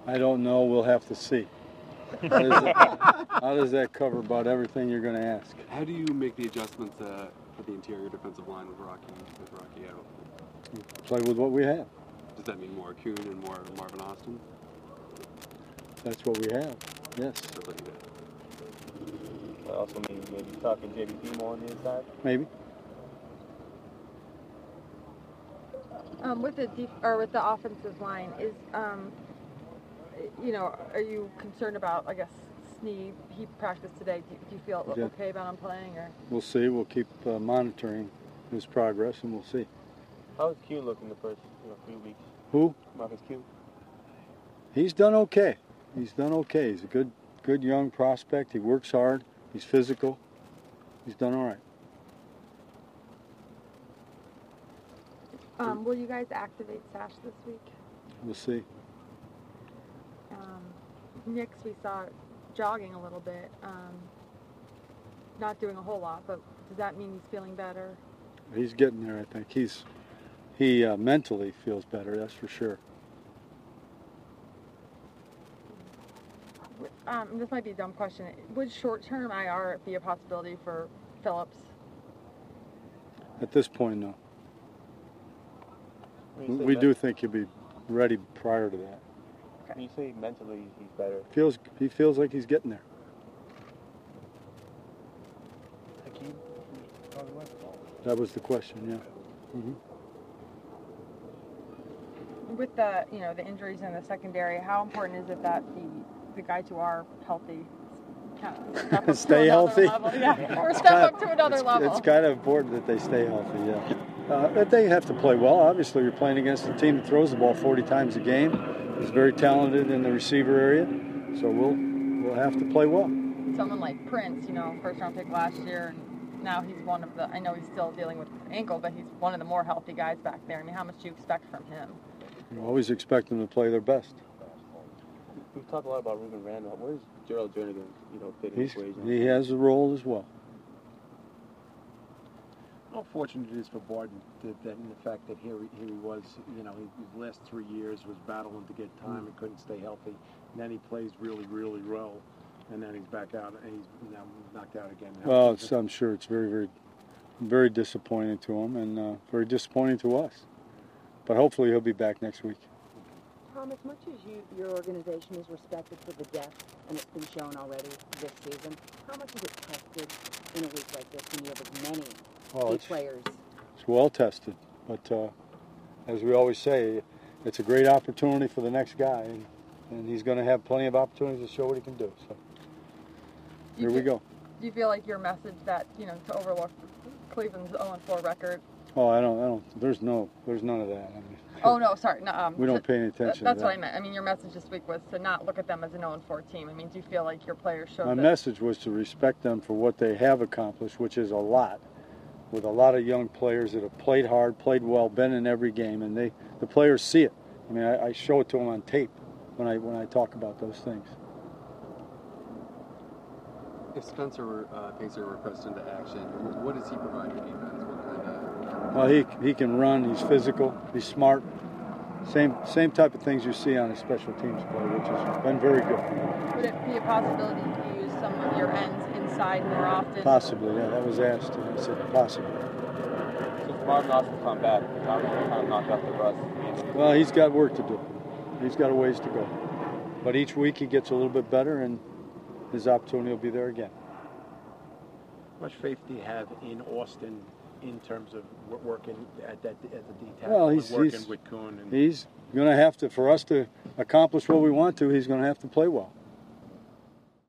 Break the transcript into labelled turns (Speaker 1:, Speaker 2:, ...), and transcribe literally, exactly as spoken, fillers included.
Speaker 1: I don't know. We'll have to see. How does, that, how does that cover about everything you're going to ask?
Speaker 2: How do you make the adjustments uh, for the interior defensive line with Rocky with Rocky out?
Speaker 1: Play with what we have.
Speaker 2: Does that mean more Kuhn and more Marvin Austin?
Speaker 1: That's what we have. Yes.
Speaker 2: That's what you did.
Speaker 3: That also means maybe talking J V P more on the inside?
Speaker 1: Maybe.
Speaker 4: Um, with the def- or with the offensive line, is um, you know, are you concerned about? I guess Sneed, he practiced today. Do, do you feel
Speaker 1: Yeah.
Speaker 4: okay about him playing? Or
Speaker 1: We'll see. We'll keep uh, monitoring his progress, and we'll see.
Speaker 3: How's Q looking the first you know, few weeks?
Speaker 1: Who?
Speaker 3: Marcus Q.
Speaker 1: He's done okay. He's done okay. He's a good, good young prospect. He works hard. He's physical. He's done all right.
Speaker 4: um, will you guys activate Sash this week?
Speaker 1: We'll see.
Speaker 4: Um, Nix, we saw jogging a little bit. Um, not doing a whole lot, but does that mean he's feeling better?
Speaker 1: He's getting there, I think. He's he uh, mentally feels better. That's for sure.
Speaker 4: Um, this might be a dumb question. Would short-term I R be a possibility for Phillips?
Speaker 1: At this point, no.
Speaker 3: When you
Speaker 1: We,
Speaker 3: say
Speaker 1: we
Speaker 3: men-
Speaker 1: do think he'll be ready prior to that.
Speaker 3: When you say mentally he's better,
Speaker 1: Feels he feels like he's getting there.
Speaker 3: Hakeem? Probably went.
Speaker 1: That was the question, yeah. Mm-hmm.
Speaker 4: With the you know the injuries in the secondary, how important is it that the the guys who are healthy kind of step up
Speaker 1: Stay
Speaker 4: to another
Speaker 1: healthy?
Speaker 4: level? Yeah, or step up to another
Speaker 1: it's,
Speaker 4: level.
Speaker 1: It's kind of important that they stay healthy, yeah. Uh, but they have to play well. Obviously, you're playing against a team that throws the ball forty times a game. He's very talented in the receiver area, so we'll we'll have to play well.
Speaker 4: Someone like Prince, you know, first round pick last year, and now he's one of the. I know he's still dealing with ankle, but he's one of the more healthy guys back there. I mean, how much do you expect from him?
Speaker 1: You always expect them to play their best.
Speaker 3: We've talked a lot about Ruben Randall. Where does Gerald Jernigan, you know, fit in
Speaker 1: He's,
Speaker 3: the equation?
Speaker 1: he has a role as well.
Speaker 5: How fortunate it is for Barton that, that in the fact that here, here he was, you know, he, his last three years was battling to get time and couldn't stay healthy. And then he plays really, really well, and then he's back out, and he's now knocked out again.
Speaker 1: Well, it's, I'm sure it's very, very, very disappointing to him, and uh, very disappointing to us. But hopefully he'll be back next week.
Speaker 6: Tom, as much as you, your organization is respected for the depth, and it's been shown already this season, how much is it tested in a week like this when you have as many
Speaker 1: Well,
Speaker 6: key
Speaker 1: it's,
Speaker 6: players?
Speaker 1: it's well tested, but uh, as we always say, it's a great opportunity for the next guy, and, and he's going to have plenty of opportunities to show what he can do. So here we go.
Speaker 4: Do you feel like your message that you know to overlook Cleveland's oh and four record?
Speaker 1: Oh, I don't, I don't. There's no, there's none of that. I mean,
Speaker 4: Oh no, sorry. No, um,
Speaker 1: we don't
Speaker 4: to,
Speaker 1: pay any attention.
Speaker 4: That's
Speaker 1: to
Speaker 4: what
Speaker 1: that.
Speaker 4: I meant. I mean, your message this week was to not look at them as an oh and four team. I mean, do you feel like your players showed
Speaker 1: My
Speaker 4: that?
Speaker 1: message was to respect them for what they have accomplished, which is a lot, with a lot of young players that have played hard, played well, been in every game, and they, the players see it. I mean, I, I show it to them on tape when I when I talk about those things.
Speaker 2: If Spencer uh, Pacer were pressed into action, what does he provide for defense? What kind of...
Speaker 1: Well, he he can run. He's physical. He's smart. Same same type of things you see on a special teams play, which has been very good.
Speaker 4: Would it be a possibility to use some of your ends inside more often?
Speaker 1: Possibly, yeah. That was asked, and I said possibly.
Speaker 3: Since Marvin Austin come back, Tom kind of knocked off the rust.
Speaker 1: Well, he's got work to do. He's got a ways to go. But each week he gets a little bit better, and his opportunity will be there again.
Speaker 5: How much faith do you have in Austin in terms of wo- working at that at the detail?
Speaker 1: Well, he's
Speaker 5: working
Speaker 1: he's,
Speaker 5: with Kuhn and
Speaker 1: he's going to have to, for us to accomplish what we want to, he's going to have to play well.